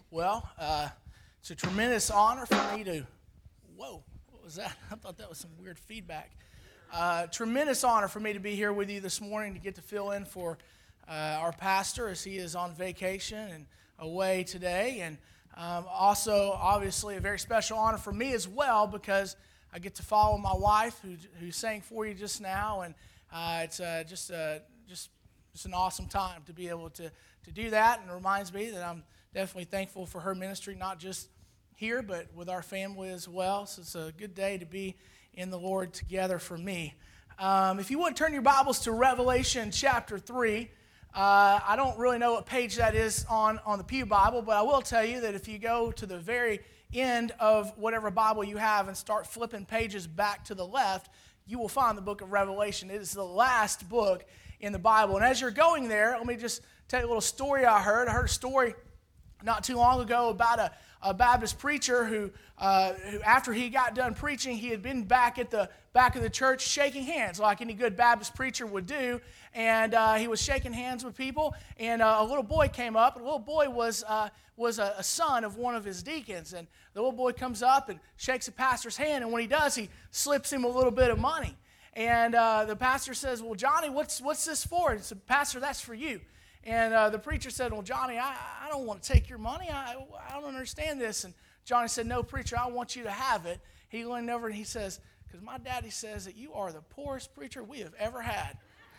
Well, it's a tremendous honor for me to, whoa, what was that? I thought that was some weird feedback. Tremendous honor for me to be here with you this morning to get to fill in for our pastor as he is on vacation and away today. And also, obviously, a very special honor for me as well because I get to follow my wife who sang for you just now. And it's just an awesome time to be able to do that. And it reminds me that I'm definitely thankful for her ministry, not just here, but with our family as well. So it's a good day to be in the Lord together for me. If you would turn your Bibles to Revelation chapter 3. I don't really know what page that is on the Pew Bible, but I will tell you that if you go to the very end of whatever Bible you have and start flipping pages back to the left, you will find the book of Revelation. It is the last book in the Bible. And as you're going there, let me just tell you a little story I heard. I heard a story not too long ago about a Baptist preacher who after he got done preaching, he had been back at the back of the church shaking hands like any good Baptist preacher would do. And he was shaking hands with people, and a little boy came up. And the little boy was a son of one of his deacons. And the little boy comes up and shakes the pastor's hand, and when he does, he slips him a little bit of money. And the pastor says, "Well, Johnny, what's this for?" And he said, "Pastor, that's for you." And the preacher said, "Well, Johnny, I don't want to take your money. I don't understand this." And Johnny said, "No, preacher, I want you to have it." He leaned over and he says, "Because my daddy says that you are the poorest preacher we have ever had."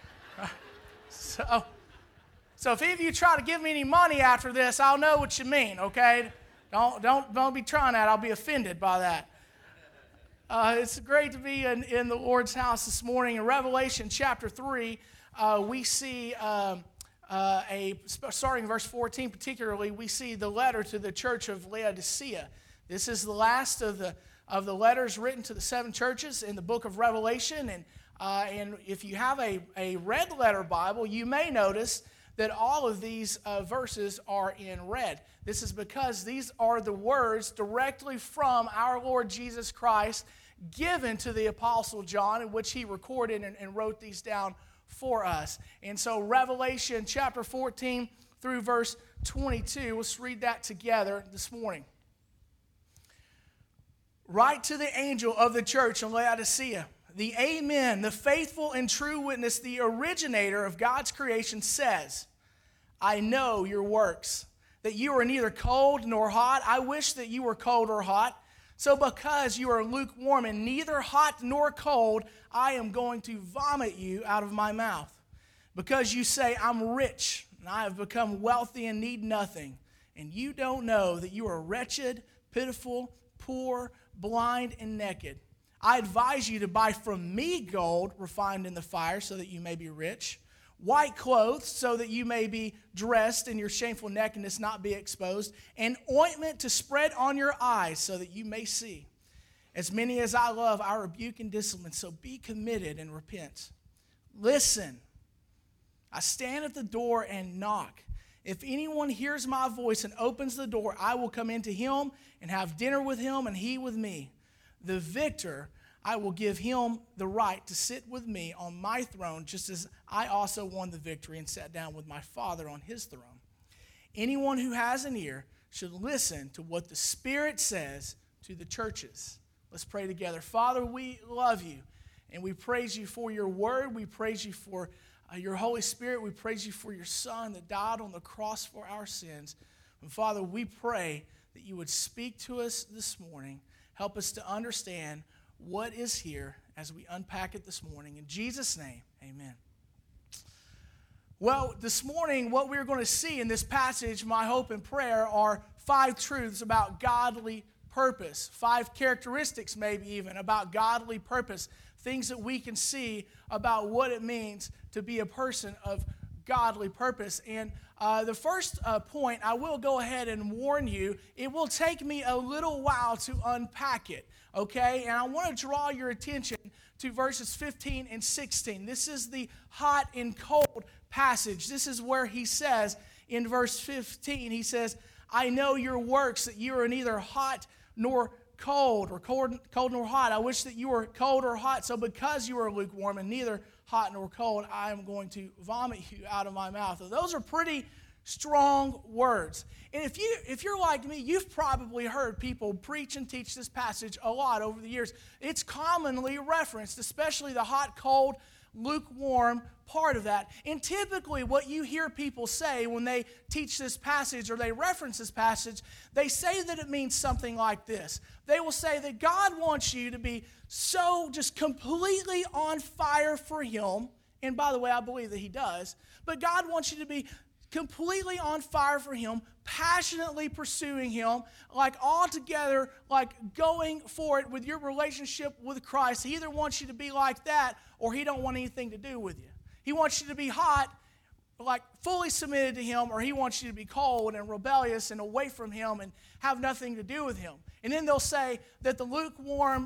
So if any of you try to give me any money after this, I'll know what you mean, okay? Don't be trying that. I'll be offended by that. It's great to be in the Lord's house this morning. In Revelation chapter 3, we see... starting in verse 14 particularly, we see the letter to the church of Laodicea. This is the last of the letters written to the seven churches in the book of Revelation. And if you have a red letter Bible, you may notice that all of these verses are in red. This is because these are the words directly from our Lord Jesus Christ given to the Apostle John, in which he recorded and wrote these down for us. And so Revelation chapter 14 through verse 22, let's read that together this morning. "Write to the angel of the church in Laodicea, the Amen, the faithful and true witness, the originator of God's creation says, I know your works, that you are neither cold nor hot. I wish that you were cold or hot. So because you are lukewarm and neither hot nor cold, I am going to vomit you out of my mouth. Because you say, I'm rich, and I have become wealthy and need nothing, and you don't know that you are wretched, pitiful, poor, blind, and naked. I advise you to buy from me gold refined in the fire so that you may be rich, white clothes so that you may be dressed and your shameful nakedness not be exposed, and ointment to spread on your eyes so that you may see. As many as I love, I rebuke and discipline, so be committed and repent. Listen, I stand at the door and knock. If anyone hears my voice and opens the door, I will come into him and have dinner with him and he with me. The victor, I will give him the right to sit with me on my throne, just as I also won the victory and sat down with my Father on his throne. Anyone who has an ear should listen to what the Spirit says to the churches." Let's pray together. Father, we love you, and we praise you for your word. We praise you for your Holy Spirit. We praise you for your Son that died on the cross for our sins. And Father, we pray that you would speak to us this morning. Help us to understand what is here as we unpack it this morning. In Jesus' name, amen. Well, this morning, what we're going to see in this passage, my hope and prayer, are 5 truths about godly purpose. 5 characteristics, maybe even, about godly purpose. Things that we can see about what it means to be a person of godly purpose. And the first point, I will go ahead and warn you, it will take me a little while to unpack it, okay? And I want to draw your attention to verses 15 and 16. This is the hot and cold passage. This is where he says in verse 15, he says, I know your works, that you are neither hot nor cold nor hot. I wish that you were cold or hot. So because you are lukewarm and neither hot nor cold, I am going to vomit you out of my mouth. Those are pretty strong words. And if you're like me, you've probably heard people preach and teach this passage a lot over the years. It's commonly referenced, especially the hot, cold, lukewarm part of that. And typically what you hear people say when they teach this passage or they reference this passage, they say that it means something like this. They will say that God wants you to be so just completely on fire for Him. And by the way, I believe that He does. But God wants you to be completely on fire for Him, passionately pursuing Him, like all together, like going for it with your relationship with Christ. He either wants you to be like that or He don't want anything to do with you. He wants you to be hot, like fully submitted to Him, or He wants you to be cold and rebellious and away from Him and have nothing to do with Him. And then they'll say that the lukewarm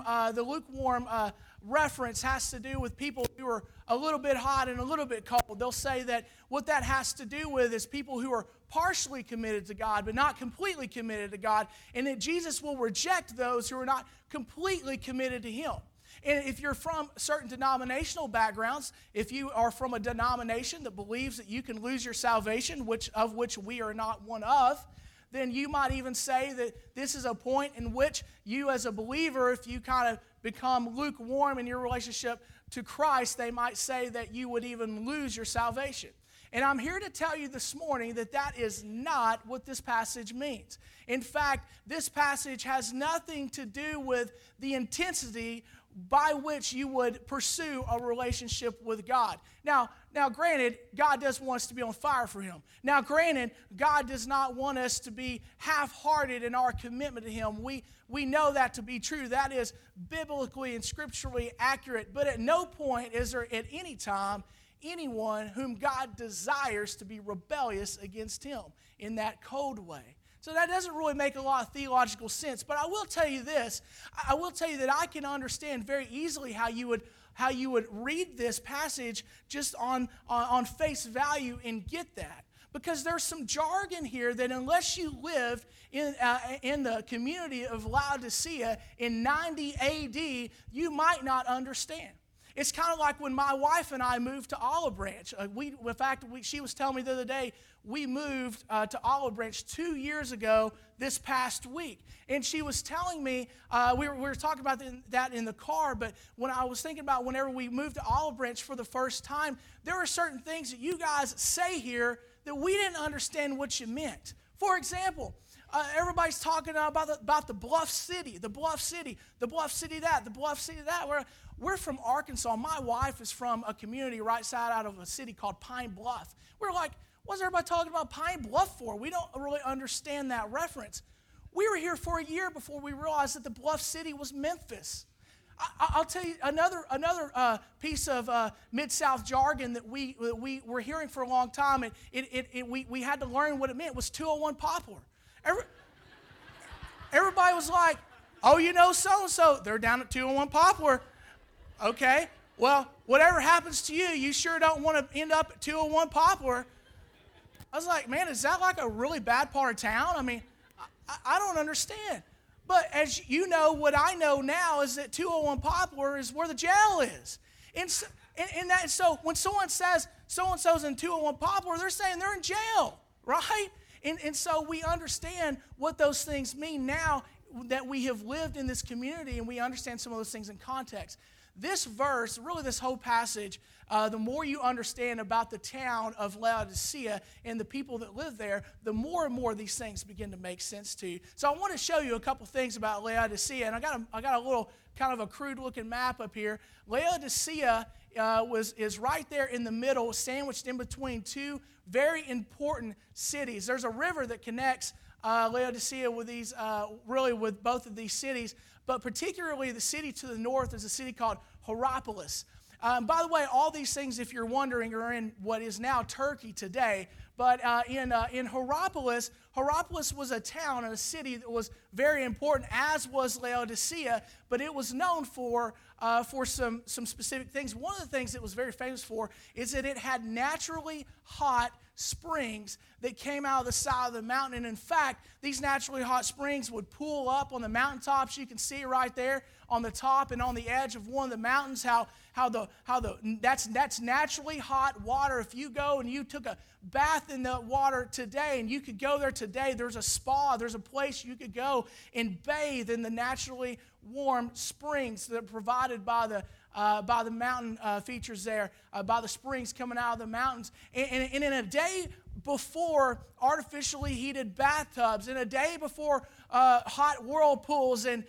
reference has to do with people who are a little bit hot and a little bit cold. They'll say that what that has to do with is people who are partially committed to God but not completely committed to God, and that Jesus will reject those who are not completely committed to Him. And if you're from certain denominational backgrounds, if you are from a denomination that believes that you can lose your salvation, which we are not one of, then you might even say that this is a point in which you as a believer, if you kind of become lukewarm in your relationship to Christ, they might say that you would even lose your salvation. And I'm here to tell you this morning that that is not what this passage means. In fact, this passage has nothing to do with the intensity by which you would pursue a relationship with God. Now, granted, God does want us to be on fire for Him. Now, granted, God does not want us to be half-hearted in our commitment to Him. We know that to be true. That is biblically and scripturally accurate. But at no point is there at any time anyone whom God desires to be rebellious against Him in that cold way. So that doesn't really make a lot of theological sense. But I will tell you this. I will tell you that I can understand very easily how you would read this passage just on face value and get that. Because there's some jargon here that unless you lived in the community of Laodicea in 90 AD, you might not understand. It's kind of like when my wife and I moved to Olive Branch. She was telling me the other day, we moved to Olive Branch 2 years ago this past week. And she was telling me, we were talking about that in the car, but when I was thinking about whenever we moved to Olive Branch for the first time, there are certain things that you guys say here that we didn't understand what you meant. For example, everybody's talking about the Bluff City, the Bluff City, the Bluff City that, the Bluff City that. We're from Arkansas. My wife is from a community right side out of a city called Pine Bluff. We're like, what's everybody talking about Pine Bluff for? We don't really understand that reference. We were here for a year before we realized that the Bluff City was Memphis. I'll tell you another piece of Mid-South jargon that we were hearing for a long time, and we had to learn what it meant. It was 201 Poplar. Everybody was like, oh, you know so-and-so, they're down at 201 Poplar. Okay, well, whatever happens to you, you sure don't want to end up at 201 Poplar. I was like, man, is that like a really bad part of town? I mean, I don't understand. But as you know, what I know now is that 201 Poplar is where the jail is. And so when someone says so-and-so's in 201 Poplar, they're saying they're in jail, right? And so we understand what those things mean now that we have lived in this community and we understand some of those things in context. This verse, really this whole passage, the more you understand about the town of Laodicea and the people that live there, the more and more these things begin to make sense to you. So I want to show you a couple things about Laodicea, and I got a little kind of a crude-looking map up here. Laodicea is right there in the middle, sandwiched in between two very important cities. There's a river that connects Laodicea with with both of these cities, but particularly the city to the north is a city called Hierapolis. By the way, all these things, if you're wondering, are in what is now Turkey today. But in Hierapolis was a town and a city that was very important, as was Laodicea, but it was known for some specific things. One of the things it was very famous for is that it had naturally hot springs that came out of the side of the mountain. And in fact, these naturally hot springs would pool up on the mountaintops. You can see right there on the top and on the edge of one of the mountains that's naturally hot water. If you go and you took a bath in the water today, and you could go there today, there's a spa, there's a place you could go and bathe in the naturally warm springs that are provided by the mountain features there, by the springs coming out of the mountains. And in a day before artificially heated bathtubs, in a day before hot whirlpools and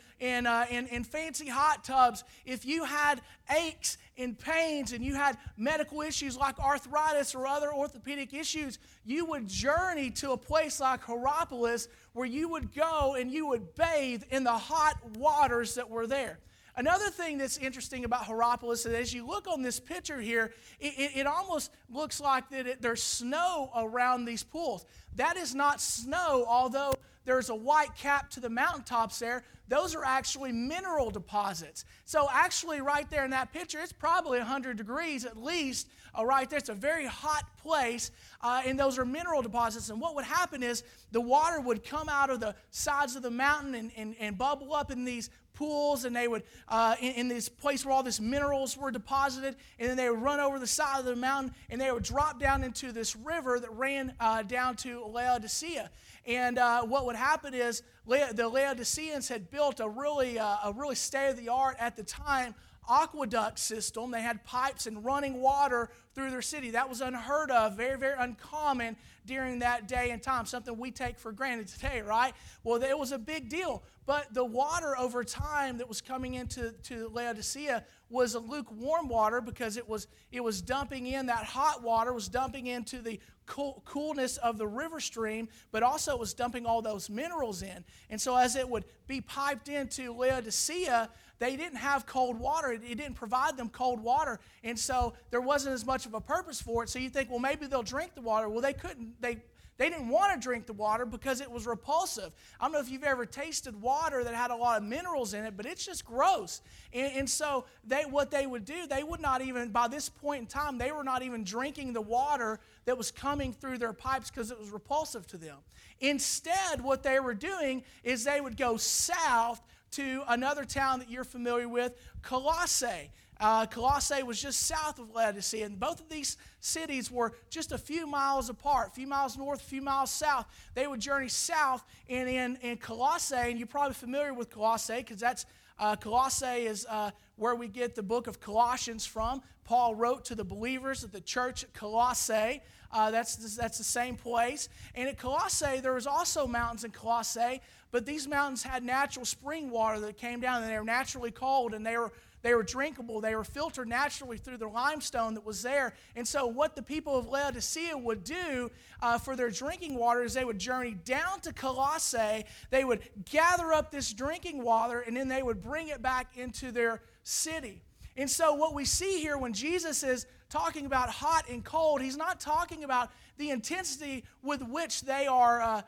fancy hot tubs, if you had aches and pains and you had medical issues like arthritis or other orthopedic issues, you would journey to a place like Hierapolis where you would go and you would bathe in the hot waters that were there. Another thing that's interesting about Hierapolis is as you look on this picture here, it almost looks like that there's snow around these pools. That is not snow, although there's a white cap to the mountaintops there. Those are actually mineral deposits. So actually right there in that picture, it's probably 100 degrees at least right there. It's a very hot place, and those are mineral deposits. And what would happen is the water would come out of the sides of the mountain and bubble up in these pools, and they would in this place where all these minerals were deposited, and then they would run over the side of the mountain, and they would drop down into this river that ran down to Laodicea. And what would happen is the Laodiceans had built a really state-of-the-art at the time aqueduct system. They had pipes and running water through their city. That was unheard of, very, very uncommon during that day and time, something we take for granted today, right? Well, it was a big deal. But the water over time that was coming into Laodicea was a lukewarm water because it was dumping in, that hot water was dumping into the coolness of the river stream, but also it was dumping all those minerals in. And so as it would be piped into Laodicea, they didn't have cold water. It didn't provide them cold water. And so there wasn't as much of a purpose for it. So you think, well, maybe they'll drink the water. Well, they couldn't. They didn't want to drink the water because it was repulsive. I don't know if you've ever tasted water that had a lot of minerals in it, but it's just gross. And so what they would do, they would not even, by this point in time, they were not even drinking the water that was coming through their pipes because it was repulsive to them. Instead, what they were doing is they would go south to another town that you're familiar with, Colossae. Colossae was just south of Laodicea, and both of these cities were just a few miles apart, a few miles north, a few miles south. They would journey south, and in Colossae, and you're probably familiar with Colossae because that's Colossae is where we get the book of Colossians from. Paul wrote to the believers at the church at Colossae. That's the same place. And at Colossae, there was also mountains in Colossae, but these mountains had natural spring water that came down, and they were naturally cold, and they were drinkable. They were filtered naturally through the limestone that was there. And so what the people of Laodicea would do for their drinking water is they would journey down to Colossae. They would gather up this drinking water, and then they would bring it back into their city. And so what we see here when Jesus is talking about hot and cold, he's not talking about the intensity with which they are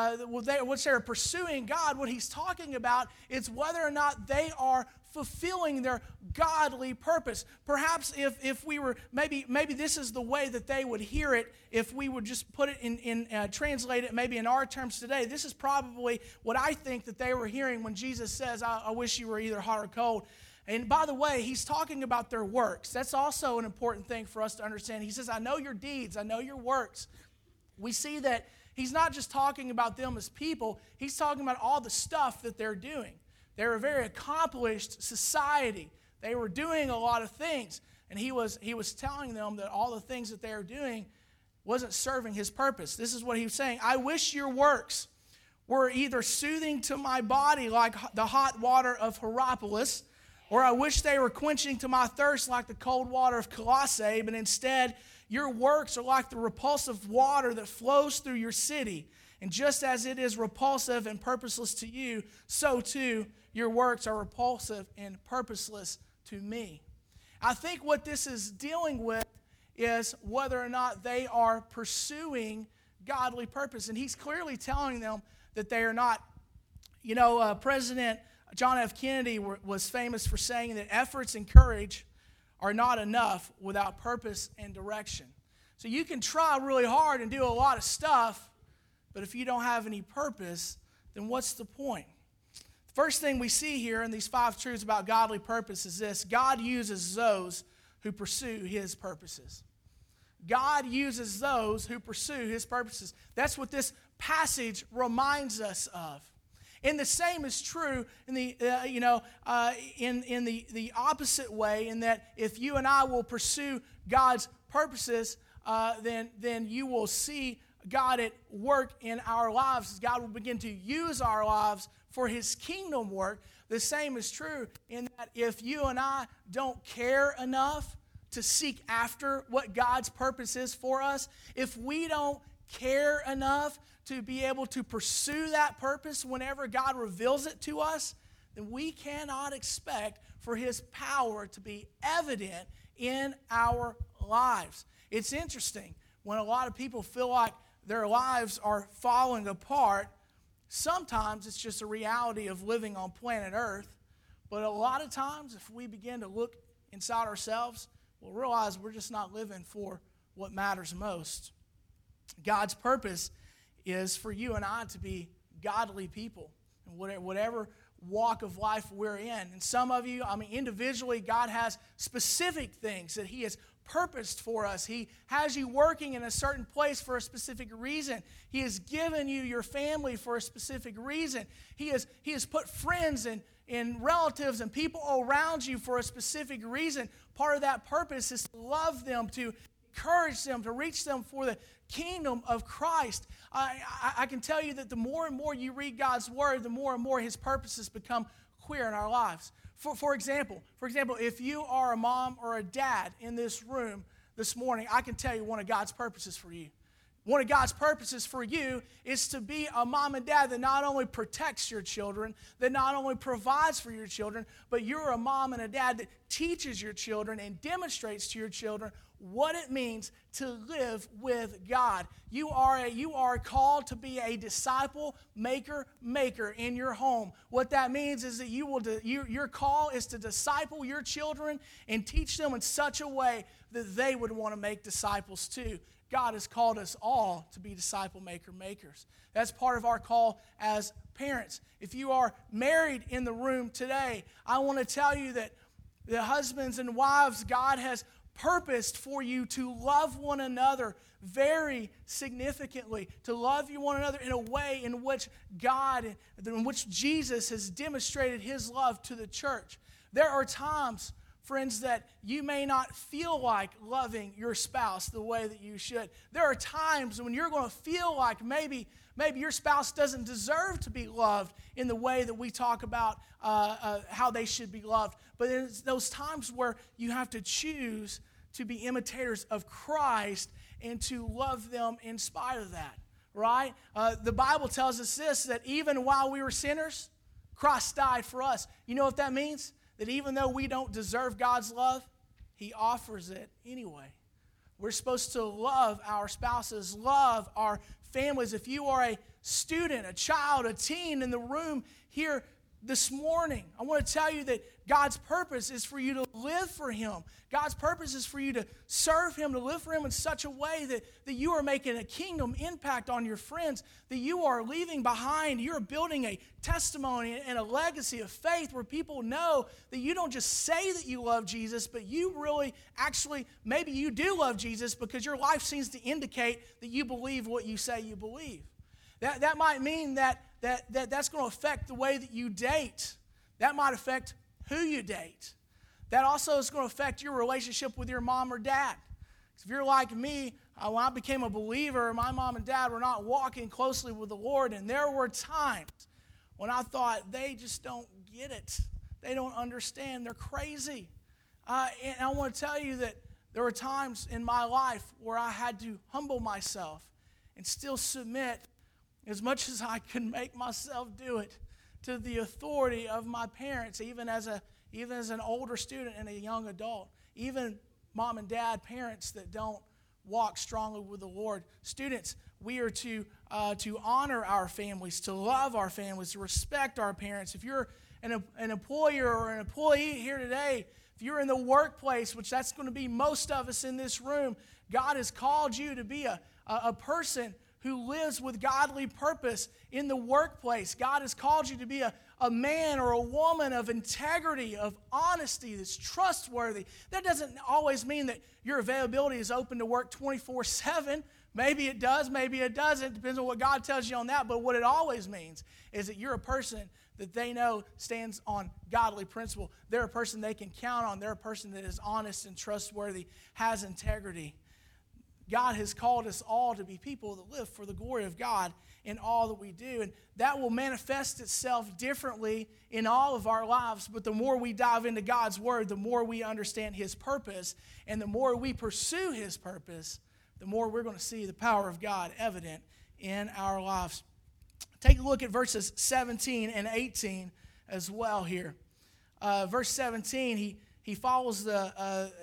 pursuing God. What he's talking about is whether or not they are fulfilling their godly purpose. Perhaps if we were, maybe this is the way that they would hear it if we would just put it translate it maybe in our terms today. This is probably what I think that they were hearing when Jesus says, I wish you were either hot or cold. And by the way, he's talking about their works. That's also an important thing for us to understand. He says, I know your deeds, I know your works. We see that he's not just talking about them as people, he's talking about all the stuff that they're doing. They're a very accomplished society. They were doing a lot of things. And he was telling them that all the things that they were doing wasn't serving his purpose. This is what he was saying. I wish your works were either soothing to my body like the hot water of Hierapolis, or I wish they were quenching to my thirst like the cold water of Colossae, but instead your works are like the repulsive water that flows through your city. And just as it is repulsive and purposeless to you, so too your works are repulsive and purposeless to me. I think what this is dealing with is whether or not they are pursuing godly purpose. And he's clearly telling them that they are not. You know, President John F. Kennedy was famous for saying that efforts and courage are not enough without purpose and direction. So you can try really hard and do a lot of stuff, but if you don't have any purpose, then what's the point? The first thing we see here in these 5 truths about godly purpose is this: God uses those who pursue his purposes. God uses those who pursue his purposes. That's what this passage reminds us of. And the same is true in the the opposite way, in that if you and I will pursue God's purposes, then you will see God at work in our lives. God will begin to use our lives for his kingdom work. The same is true in that if you and I don't care enough to seek after what God's purpose is for us, if we don't care enough to be able to pursue that purpose whenever God reveals it to us, then we cannot expect for his power to be evident in our lives. It's interesting, when a lot of people feel like their lives are falling apart, sometimes it's just a reality of living on planet Earth. But a lot of times, if we begin to look inside ourselves, we'll realize we're just not living for what matters most. God's purpose is for you and I to be godly people, and whatever walk of life we're in. And some of you, individually, God has specific things that he has purposed for us. He has you working in a certain place for a specific reason. He has given you your family for a specific reason. He has put friends and relatives and people around you for a specific reason. Part of that purpose is to love them, to encourage them, to reach them for the kingdom of Christ. I can tell you that the more and more you read God's word, the more and more his purposes become clear in our lives. For example, if you are a mom or a dad in this room this morning, I can tell you one of God's purposes for you. One of God's purposes for you is to be a mom and dad that not only protects your children, that not only provides for your children, but you're a mom and a dad that teaches your children and demonstrates to your children what it means to live with God. You are called to be a disciple maker in your home. What that means is that your call is to disciple your children and teach them in such a way that they would want to make disciples too. God has called us all to be disciple makers. That's part of our call as parents. If you are married in the room today, I want to tell you that the husbands and wives, God has purposed for you to love one another very significantly, to love one another in a way in which Jesus has demonstrated his love to the church. There are times, friends, that you may not feel like loving your spouse the way that you should. There are times when you're going to feel like maybe your spouse doesn't deserve to be loved in the way that we talk about how they should be loved. But it's those times where you have to choose to be imitators of Christ and to love them in spite of that, right? The Bible tells us this, that even while we were sinners, Christ died for us. You know what that means? That even though we don't deserve God's love, he offers it anyway. We're supposed to love our spouses, love our families. If you are a student, a child, a teen in the room here this morning, I want to tell you that God's purpose is for you to live for him. God's purpose is for you to serve him, to live for him in such a way that you are making a kingdom impact on your friends, that you are leaving behind, you're building a testimony and a legacy of faith where people know that you don't just say that you love Jesus, but you really actually, maybe you do love Jesus because your life seems to indicate that you believe what you say you believe. That might mean that's going to affect the way that you date. That might affect who you date. That also is going to affect your relationship with your mom or dad. If you're like me, when I became a believer, my mom and dad were not walking closely with the Lord, and there were times when I thought, they just don't get it. They don't understand. They're crazy. And I want to tell you that there were times in my life where I had to humble myself and still submit as much as I could make myself do it to the authority of my parents, even as an older student and a young adult, even mom and dad, parents that don't walk strongly with the Lord. Students, We are to honor our families, to love our families, to respect our parents. If you're an employer or an employee here today, if you're in the workplace, which that's going to be most of us in this room, God has called you to be a person who lives with godly purpose in the workplace. God has called you to be a man or a woman of integrity, of honesty, that's trustworthy. That doesn't always mean that your availability is open to work 24/7. Maybe it does, maybe it doesn't. Depends on what God tells you on that. But what it always means is that you're a person that they know stands on godly principle. They're a person they can count on. They're a person that is honest and trustworthy, has integrity. God has called us all to be people that live for the glory of God in all that we do. And that will manifest itself differently in all of our lives. But the more we dive into God's Word, the more we understand His purpose. And the more we pursue His purpose, the more we're going to see the power of God evident in our lives. Take a look at verses 17 and 18 as well here. Verse 17, he follows the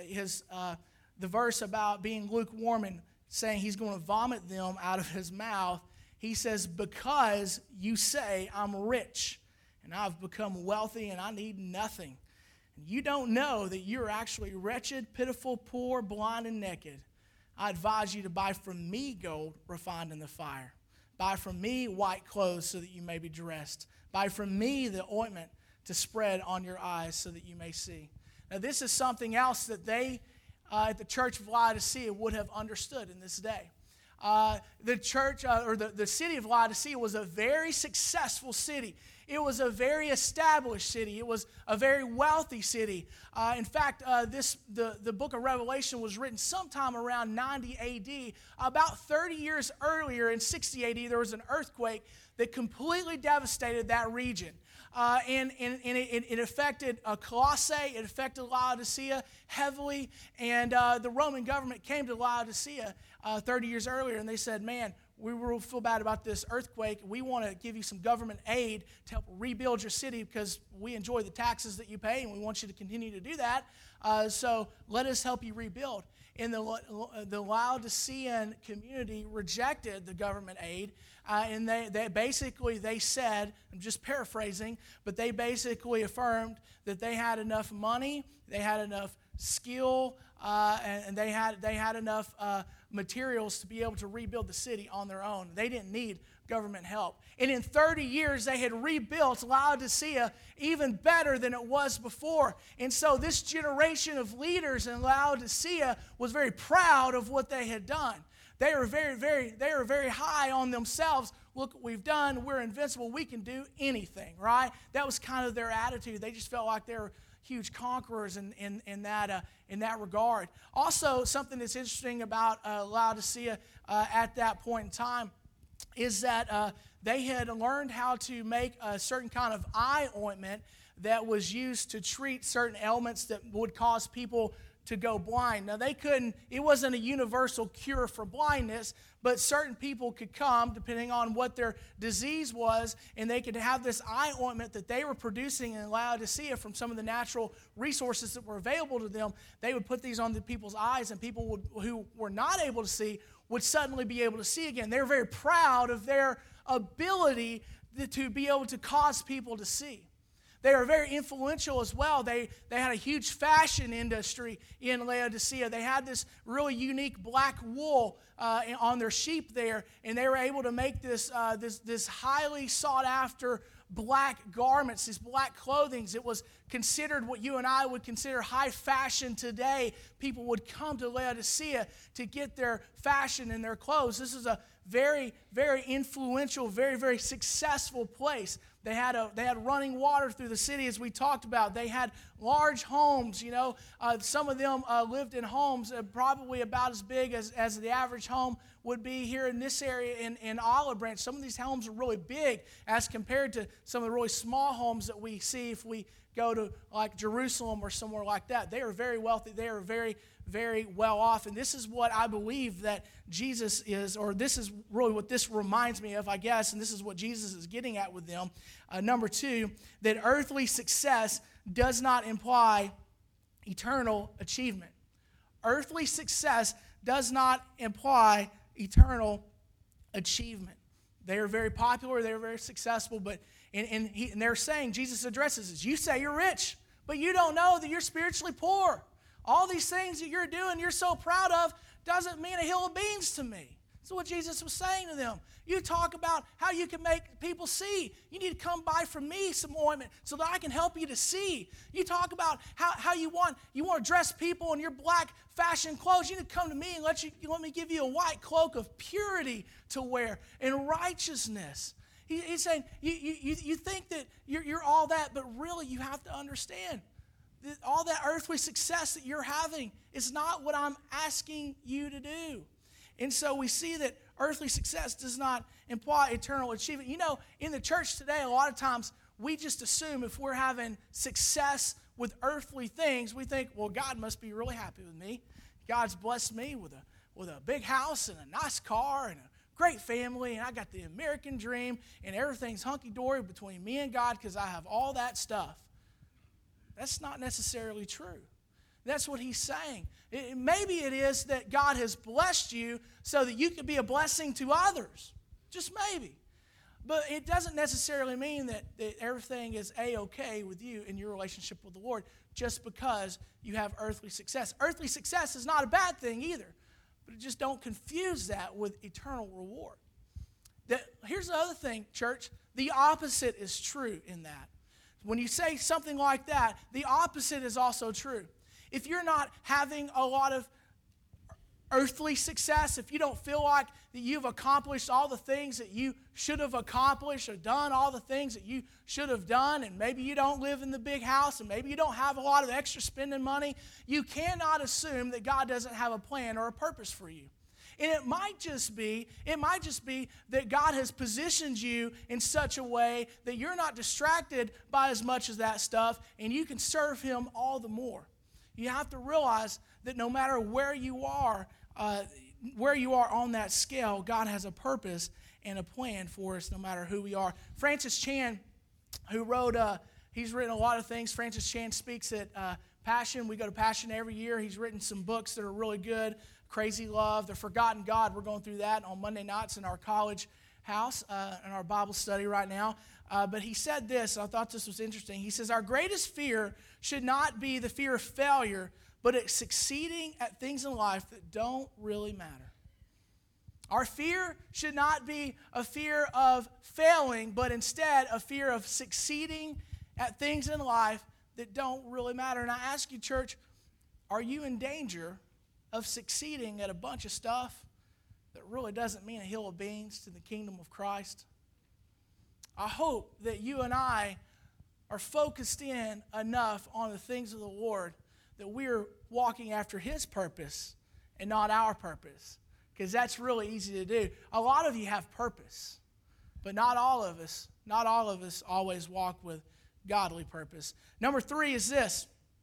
verse about being lukewarm and saying he's going to vomit them out of his mouth. He says, because you say, I'm rich and I've become wealthy and I need nothing. And you don't know that you're actually wretched, pitiful, poor, blind, and naked. I advise you to buy from me gold refined in the fire. Buy from me white clothes so that you may be dressed. Buy from me the ointment to spread on your eyes so that you may see. Now this is something else that they at the church of Laodicea would have understood in this day. The church or the city of Laodicea was a very successful city. It was a very established city. It was a very wealthy city. In fact, the book of Revelation was written sometime around 90 A.D. About 30 years earlier, in 60 A.D., there was an earthquake that completely devastated that region. And it affected Colossae, it affected Laodicea heavily, and the Roman government came to Laodicea 30 years earlier, and they said, man, we really feel bad about this earthquake. We want to give you some government aid to help rebuild your city because we enjoy the taxes that you pay, and we want you to continue to do that. So let us help you rebuild. And the Laodicean community rejected the government aid, and they said, I'm just paraphrasing, but they basically affirmed that they had enough money, they had enough skill, and they had enough materials to be able to rebuild the city on their own. They didn't need government help. And in 30 years, they had rebuilt Laodicea even better than it was before. And so this generation of leaders in Laodicea was very proud of what they had done. They were very high on themselves. Look what we've done. We're invincible. We can do anything, right? That was kind of their attitude. They just felt like they were huge conquerors in that regard. Also, something that's interesting about Laodicea at that point in time is that they had learned how to make a certain kind of eye ointment that was used to treat certain ailments that would cause people to go blind. Now, it wasn't a universal cure for blindness, but certain people could come, depending on what their disease was, and they could have this eye ointment that they were producing in Laodicea from some of the natural resources that were available to them. They would put these on the people's eyes, and people who were not able to see would suddenly be able to see again. They were very proud of their ability to be able to cause people to see. They were very influential as well. They had a huge fashion industry in Laodicea. They had this really unique black wool on their sheep there, and they were able to make this highly sought after black garments, these black clothing. It was considered what you and I would consider high fashion today. People would come to Laodicea to get their fashion and their clothes. This is a very, very influential, very, very successful place. They had running water through the city, as we talked about. They had large homes. Some of them lived in homes probably about as big as the average home would be here in this area in Olive Branch. Some of these homes are really big as compared to some of the really small homes that we see if we go to like Jerusalem or somewhere like that. They are very wealthy. They are very, very well off. And this is what I believe that Jesus is, or this is really what this reminds me of, I guess, and this is what Jesus is getting at with them. Number 2, that earthly success does not imply eternal achievement. Earthly success does not imply eternal achievement. They are very popular, they're very successful, but and they're saying, Jesus addresses this, you say you're rich, but you don't know that you're spiritually poor. All these things that you're doing, you're so proud of, doesn't mean a hill of beans to me. That's what Jesus was saying to them. You talk about how you can make people see. You need to come buy from me some ointment so that I can help you to see. You talk about how you want to dress people in your black fashion clothes. You need to come to me and let me give you a white cloak of purity to wear and righteousness. He's saying, you think that you're all that, but really you have to understand that all that earthly success that you're having is not what I'm asking you to do. And so we see that earthly success does not imply eternal achievement. You know, in the church today, a lot of times we just assume if we're having success with earthly things, we think, well, God must be really happy with me. God's blessed me with a big house and a nice car and a great family, and I got the American dream, and everything's hunky-dory between me and God because I have all that stuff. That's not necessarily true. That's what he's saying. Maybe it is that God has blessed you so that you can be a blessing to others. Just maybe. But it doesn't necessarily mean that everything is A-okay with you in your relationship with the Lord just because you have earthly success. Earthly success is not a bad thing either. But just don't confuse that with eternal reward. Here's the other thing, church. The opposite is true in that. When you say something like that, the opposite is also true. If you're not having a lot of earthly success, if you don't feel like that you've accomplished all the things that you should have accomplished or done all the things that you should have done, and maybe you don't live in the big house and maybe you don't have a lot of extra spending money, you cannot assume that God doesn't have a plan or a purpose for you. And it might just be that God has positioned you in such a way that you're not distracted by as much as that stuff and you can serve him all the more. You have to realize that no matter where you are on that scale, God has a purpose and a plan for us no matter who we are. Francis Chan, who wrote, he's written a lot of things. Francis Chan speaks at Passion. We go to Passion every year. He's written some books that are really good. Crazy Love, The Forgotten God. We're going through that on Monday nights in our college house, in our Bible study right now. But he said this, and I thought this was interesting. He says, our greatest fear should not be the fear of failure, but it's succeeding at things in life that don't really matter. Our fear should not be a fear of failing, but instead a fear of succeeding at things in life that don't really matter. And I ask you, church, are you in danger of succeeding at a bunch of stuff that really doesn't mean a hill of beans to the kingdom of Christ? I hope that you and I are focused in enough on the things of the Lord that we're walking after his purpose and not our purpose, because that's really easy to do. A lot of you have purpose, but not all of us always walk with godly purpose. Number 3 is this.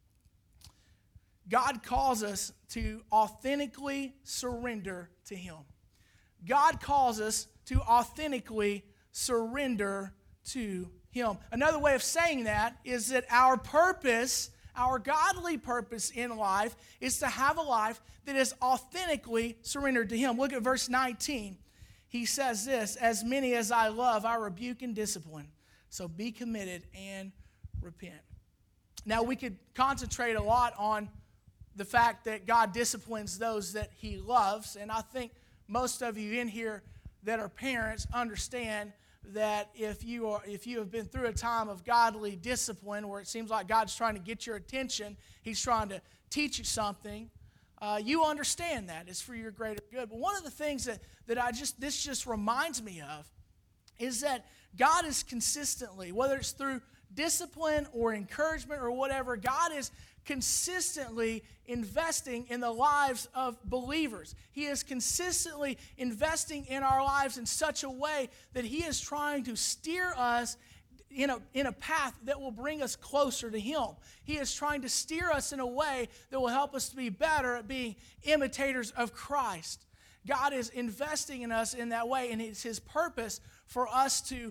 God calls us to authentically surrender to him. God calls us to authentically surrender to him. Another way of saying that is that our purpose, our godly purpose in life, is to have a life that is authentically surrendered to him. Look at verse 19. He says this, as many as I love, I rebuke and discipline. So be committed and repent. Now we could concentrate a lot on the fact that God disciplines those that he loves. And I think most of you in here that are parents understand that if you have been through a time of godly discipline where it seems like God's trying to get your attention, he's trying to teach you something, you understand that. It's for your greater good. But one of the things that this just reminds me of is that God is consistently, whether it's through discipline or encouragement or whatever, God is consistently investing in the lives of believers. He is consistently investing in our lives in such a way that he is trying to steer us in a path that will bring us closer to him. He is trying to steer us in a way that will help us to be better at being imitators of Christ. God is investing in us in that way, and it's his purpose for us to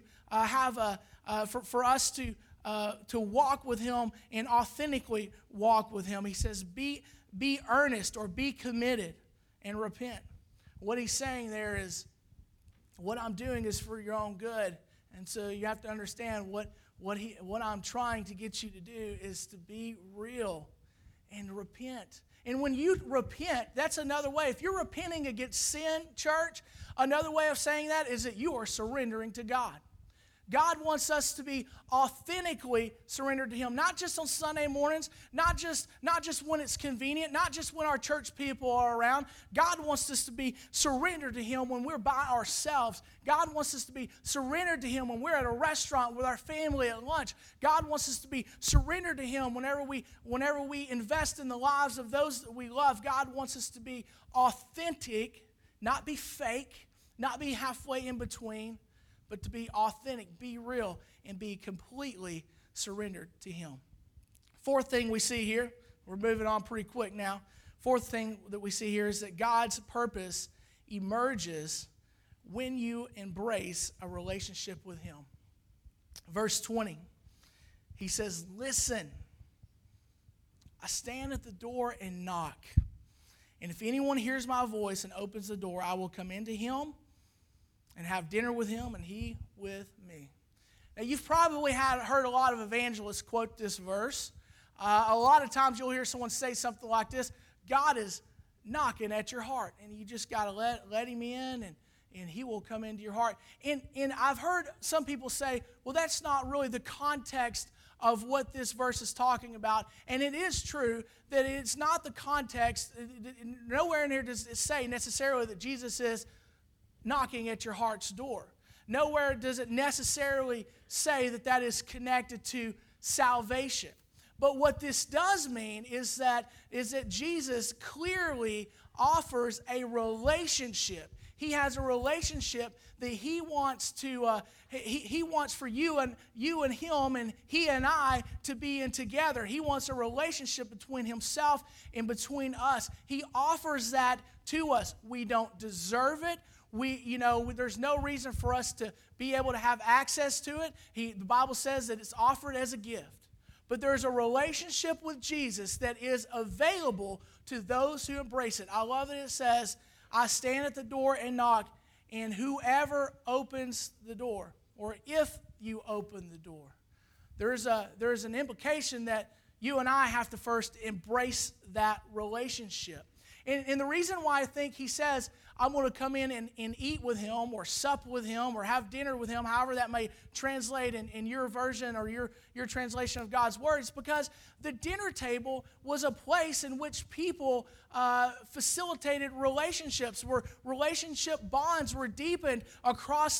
to walk with him and authentically walk with him. He says, be earnest or be committed and repent. What he's saying there is what I'm doing is for your own good. And so you have to understand what I'm trying to get you to do is to be real and repent. And when you repent, that's another way. If you're repenting against sin, church, another way of saying that is that you are surrendering to God. God wants us to be authentically surrendered to Him, not just on Sunday mornings, not just when it's convenient, not just when our church people are around. God wants us to be surrendered to Him when we're by ourselves. God wants us to be surrendered to Him when we're at a restaurant with our family at lunch. God wants us to be surrendered to Him whenever we invest in the lives of those that we love. God wants us to be authentic, not be fake, not be halfway in between, but to be authentic, be real, and be completely surrendered to Him. Fourth thing we see here, we're moving on pretty quick now. Fourth thing that we see here is that God's purpose emerges when you embrace a relationship with Him. Verse 20, he says, "Listen, I stand at the door and knock. And if anyone hears my voice and opens the door, I will come into him and have dinner with him and he with me." Now, you've probably heard a lot of evangelists quote this verse. A lot of times you'll hear someone say something like this: God is knocking at your heart, and you just got to let Him in, and He will come into your heart. And I've heard some people say, well, that's not really the context of what this verse is talking about. And it is true that it's not the context. Nowhere in here does it say necessarily that Jesus is knocking at your heart's door. Nowhere does it necessarily say that that is connected to salvation. But what this does mean is that Jesus clearly offers a relationship. He has a relationship that He wants to. He wants for you and Him and He and I to be in together. He wants a relationship between Himself and between us. He offers that to us. We don't deserve it. There's no reason for us to be able to have access to it. The Bible says that it's offered as a gift. But there's a relationship with Jesus that is available to those who embrace it. I love that it says, "I stand at the door and knock, and whoever opens the door," or if you open the door. There's an implication that you and I have to first embrace that relationship. And the reason why I think he says, I'm going to come in and eat with him or sup with him or have dinner with him, however that may translate in your version or your translation of God's word, is because the dinner table was a place in which people facilitated relationships, where relationship bonds were deepened across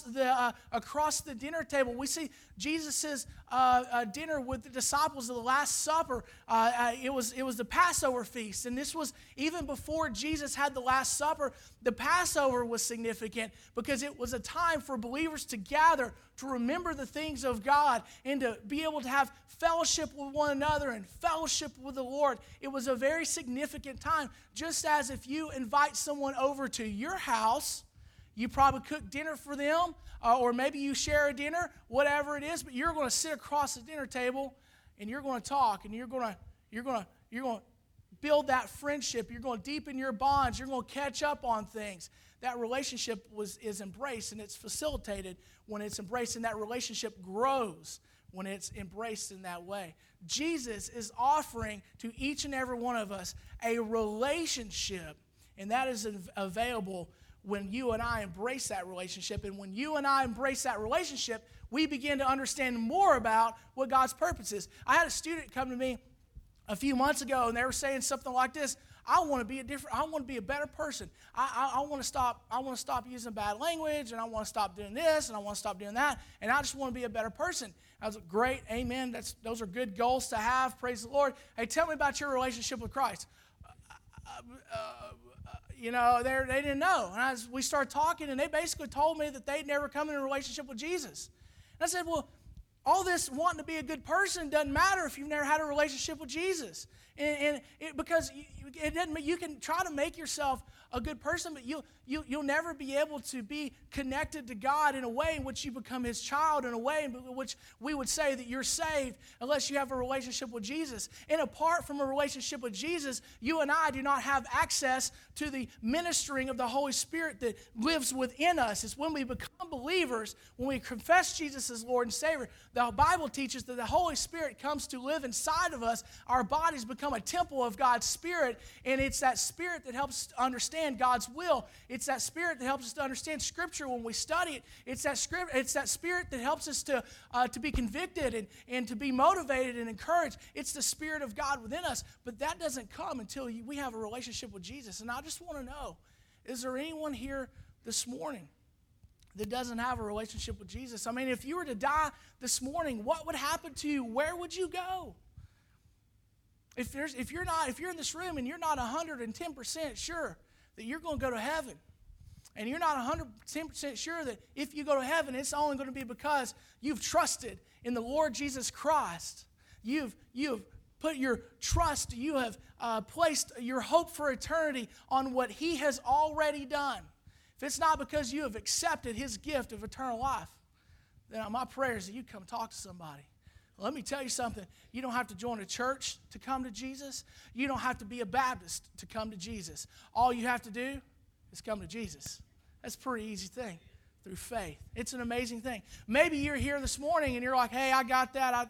the dinner table. We see Jesus' dinner with the disciples of the Last Supper. It was the Passover feast, and this was even before Jesus had the Last Supper. The Passover was significant because it was a time for believers to gather to remember the things of God and to be able to have fellowship with one another and fellowship with the Lord. It was a very significant time. Just as if you invite someone over to your house, you probably cook dinner for them, or maybe you share a dinner, whatever it is, but you're going to sit across the dinner table and you're going to talk, and you're going to build that friendship. You're going to deepen your bonds. You're going to catch up on things. That relationship is embraced, and it's facilitated when it's embraced, and that relationship grows when it's embraced in that way. Jesus is offering to each and every one of us a relationship, and that is available when you and I embrace that relationship. And when you and I embrace that relationship, we begin to understand more about what God's purpose is. I had a student come to me a few months ago, and they were saying something like this: I want to be a better person. I want to stop using bad language, and I want to stop doing this, and I want to stop doing that, and I just want to be a better person. I was like, great, amen. Those are good goals to have. Praise the Lord. Hey, tell me about your relationship with Christ. They didn't know. And we started talking, and they basically told me that they'd never come in a relationship with Jesus. And I said, well, all this wanting to be a good person doesn't matter if you've never had a relationship with Jesus. Because it doesn't. You can try to make yourself a good person, but you'll never be able to be connected to God in a way in which you become His child, in a way in which we would say that you're saved, unless you have a relationship with Jesus. And apart from a relationship with Jesus, you and I do not have access to the ministering of the Holy Spirit that lives within us. It's when we become believers, when we confess Jesus as Lord and Savior, the Bible teaches that the Holy Spirit comes to live inside of us. Our bodies become a temple of God's Spirit, and it's that Spirit that helps us to understand God's will. It's that Spirit that helps us to understand Scripture when we study it. It's that Spirit that helps us to be convicted and to be motivated and encouraged. It's the Spirit of God within us, but that doesn't come until we have a relationship with Jesus. And I just want to know, is there anyone here this morning that doesn't have a relationship with Jesus? I mean, if you were to die this morning, what would happen to you? Where would you go? If you're in this room and you're not 110% sure that you're going to go to heaven, and you're not 110% sure that if you go to heaven, it's only going to be because you've trusted in the Lord Jesus Christ. You've put your trust, you have placed your hope for eternity on what He has already done. If it's not because you have accepted His gift of eternal life, then my prayer is that you come talk to somebody. Let me tell you something. You don't have to join a church to come to Jesus. You don't have to be a Baptist to come to Jesus. All you have to do is come to Jesus. That's a pretty easy thing, through faith. It's an amazing thing. Maybe you're here this morning and you're like, hey, I got that.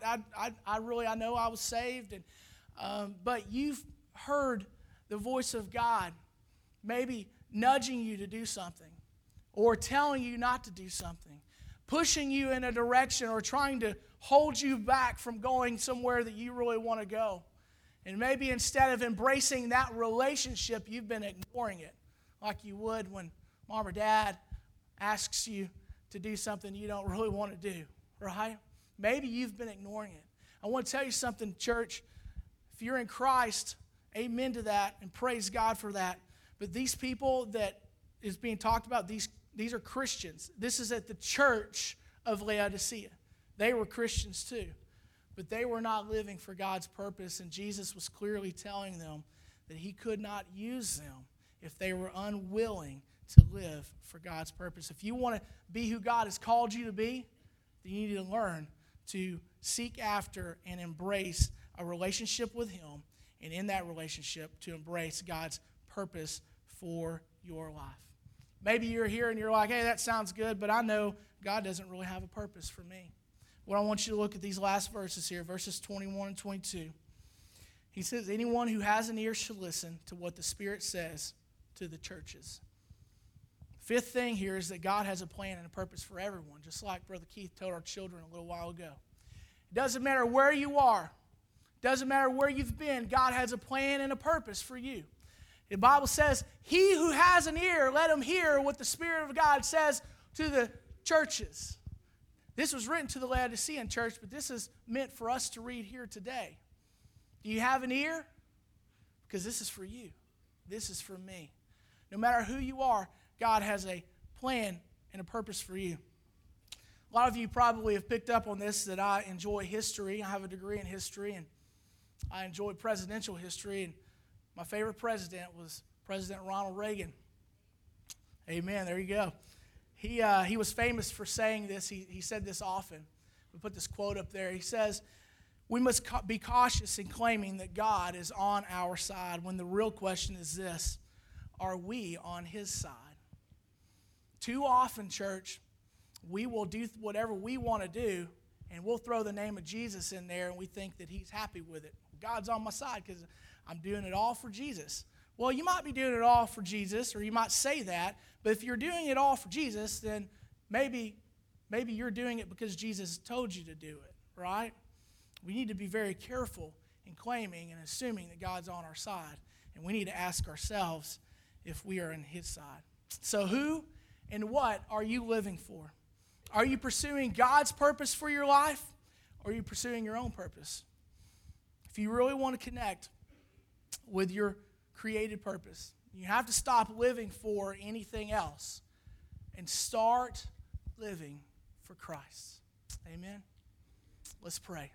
I know I was saved. But you've heard the voice of God maybe nudging you to do something, or telling you not to do something, pushing you in a direction, or trying to hold you back from going somewhere that you really want to go. And maybe instead of embracing that relationship, you've been ignoring it, like you would when mom or dad asks you to do something you don't really want to do, right? Maybe you've been ignoring it. I want to tell you something, church. If you're in Christ, amen to that, and praise God for that. But these people that is being talked about, these are Christians. This is at the church of Laodicea. They were Christians too, but they were not living for God's purpose, and Jesus was clearly telling them that He could not use them if they were unwilling to live for God's purpose. If you want to be who God has called you to be, then you need to learn to seek after and embrace a relationship with Him, and in that relationship to embrace God's purpose for your life. Maybe you're here and you're like, hey, that sounds good, but I know God doesn't really have a purpose for me. Well, I want you to look at these last verses here, verses 21 and 22. He says, anyone who has an ear should listen to what the Spirit says to the churches. Fifth thing here is that God has a plan and a purpose for everyone, just like Brother Keith told our children a little while ago. It doesn't matter where you are. It doesn't matter where you've been. God has a plan and a purpose for you. The Bible says, he who has an ear, let him hear what the Spirit of God says to the churches. This was written to the Laodicean church, but this is meant for us to read here today. Do you have an ear? Because this is for you. This is for me. No matter who you are, God has a plan and a purpose for you. A lot of you probably have picked up on this, that I enjoy history. I have a degree in history, and I enjoy presidential history, and my favorite president was President Ronald Reagan. Amen. There you go. He was famous for saying this. He said this often. We put this quote up there. He says, we must be cautious in claiming that God is on our side, when the real question is this: are we on His side? Too often, church, we will do whatever we want to do, and we'll throw the name of Jesus in there, and we think that He's happy with it. God's on my side because I'm doing it all for Jesus. Well, you might be doing it all for Jesus, or you might say that, but if you're doing it all for Jesus, then maybe you're doing it because Jesus told you to do it, right? We need to be very careful in claiming and assuming that God's on our side, and we need to ask ourselves if we are on His side. So who and what are you living for? Are you pursuing God's purpose for your life, or are you pursuing your own purpose? If you really want to connect with your created purpose, you have to stop living for anything else and start living for Christ. Amen. Let's pray.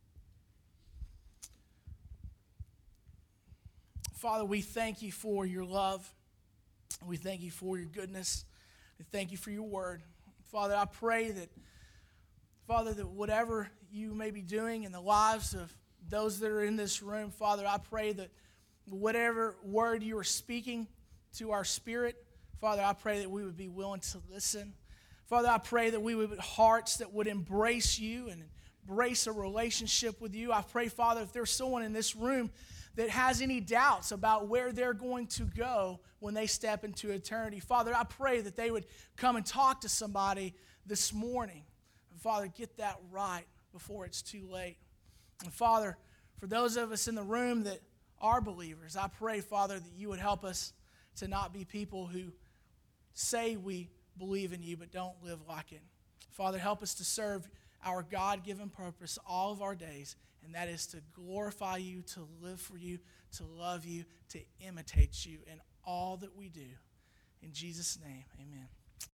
Father, we thank you for your love. We thank you for your goodness. We thank you for your word. Father, I pray that, Father, that whatever you may be doing in the lives of those that are in this room, Father, I pray that whatever word you are speaking to our spirit, Father, I pray that we would be willing to listen. Father, I pray that we would have hearts that would embrace you and embrace a relationship with you. I pray, Father, if there's someone in this room that has any doubts about where they're going to go when they step into eternity, Father, I pray that they would come and talk to somebody this morning. And Father, get that right before it's too late. And Father, for those of us in the room that are believers, I pray, Father, that you would help us to not be people who say we believe in you but don't live like it. Father, help us to serve our God-given purpose all of our days, and that is to glorify you, to live for you, to love you, to imitate you in all that we do. In Jesus' name, amen.